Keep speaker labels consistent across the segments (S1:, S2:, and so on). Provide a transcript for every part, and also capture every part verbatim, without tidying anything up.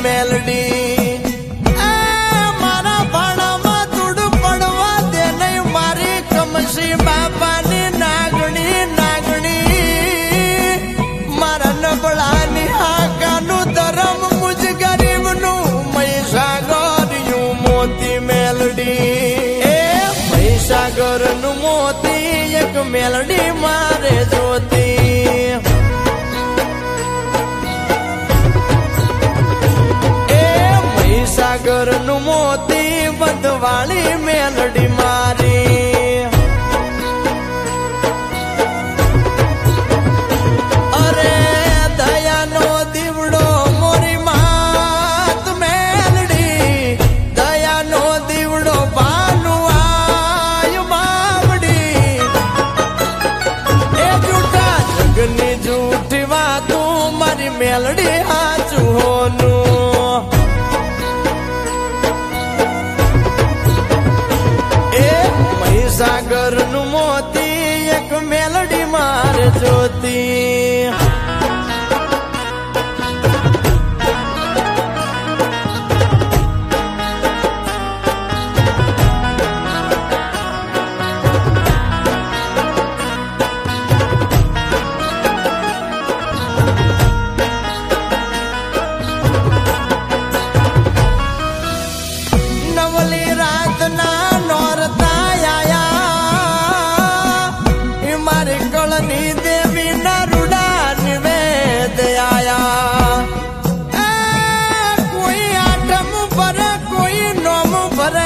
S1: melody मारा भाणा तुड़ पड़वा दे नहीं मारी कमसी बाबा नी नागणी नागणी मारा नबड़ानी आकानु धर्म मुझ गरीब नु महीसागर यू मोती मेलडी ए महीसागर नु मोती एक मेलडी मारे ज्योति सागर नु मोती बदवाली मेलडी मारी अरे दया नो दीवड़ो मोरी मात मेलडी दया नो दीवड़ो बानु आयु बावड़ी ए झूठा जगनी झूठी बातू मारी मेलडी आचू होनू सागर नु मोती एक मेलडी मार ज्योति नवली रात ना नौरता देवी नरुड़ा निवेद आया कोई आठम भरे कोई नौम भरे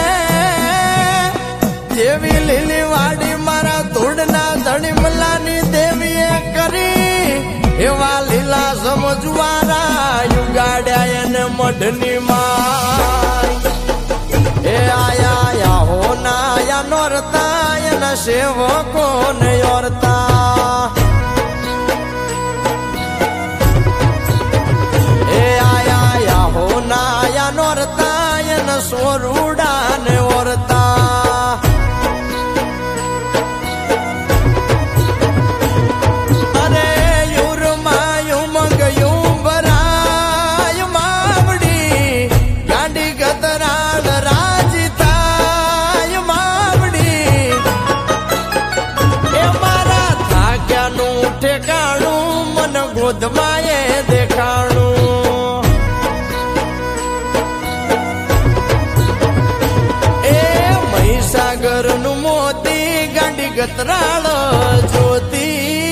S1: देवी लीली वाड़ी मारा तोड़ना धड़ी मलानी देवी करी एवा लीला समझवारा युगाड्या ने मढ़नी माई ए आया या होना या नोरता या सेवको ने औरता ए आया या होना या नोरता या स्वरूड़ा ने औरता अरे युरमा युमंग युबरा युमावड़ी गांडी गतराल राजिता युमावड़ी ठेकाणु मन गोद माये देखाणु ए महीसागर नु मोती गांडी गतराल ज्योति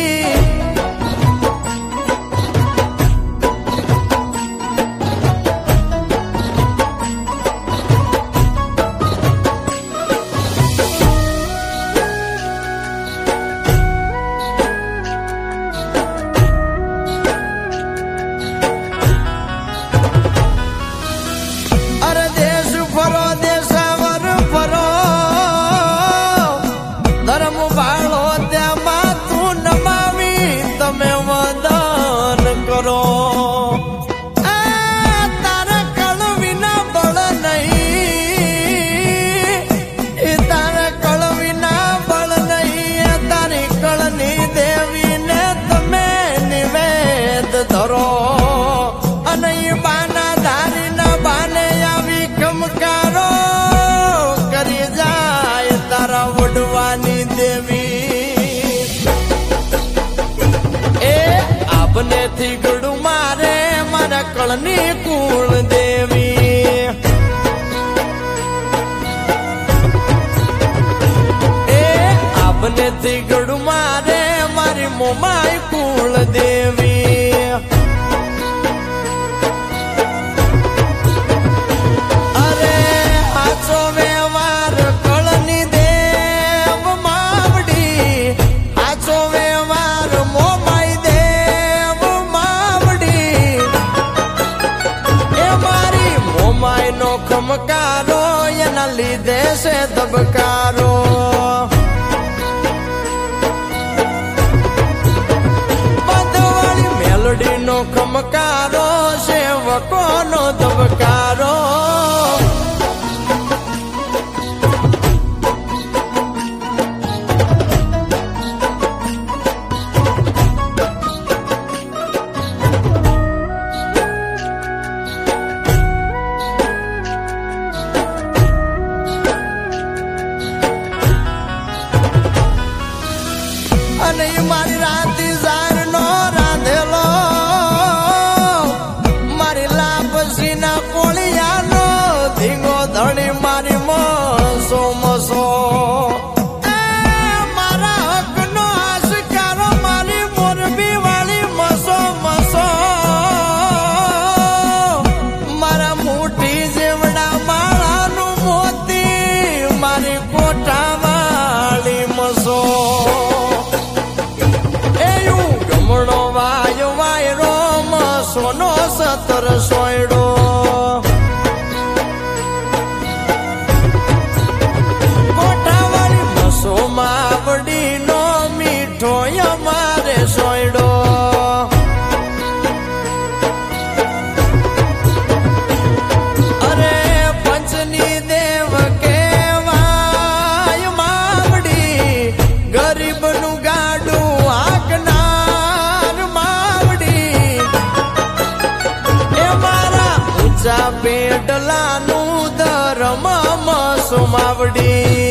S1: धरो अने बाना धारी न बाने आवी खमकारो करी जाय तारा वडवानी देवी ए आपने थी गड़ू मारे मारा कलनी कुल देवी ए आपने थी गड़ू मारे मारी मोमाई कुल देवी अरे हाचो व्यवहार कळनी देव मावडी हाचो व्यवहार मोमाई देव मावडी ए मारी मोमाई नो खमकारो एना लीधे से दबकारो मेलडी नो खमकारो सेवको नो दबकारो સતર સોયડો કોઠાવાળી મસો માવડી નો મીઠો અમારે સોયડો અરે પંચની દેવ કેવાય માવડી ગરીબ નું ગાડું આગનાર માવડી એ મારા ઊંચા પેટલાનું ધર્મ મસો માવડી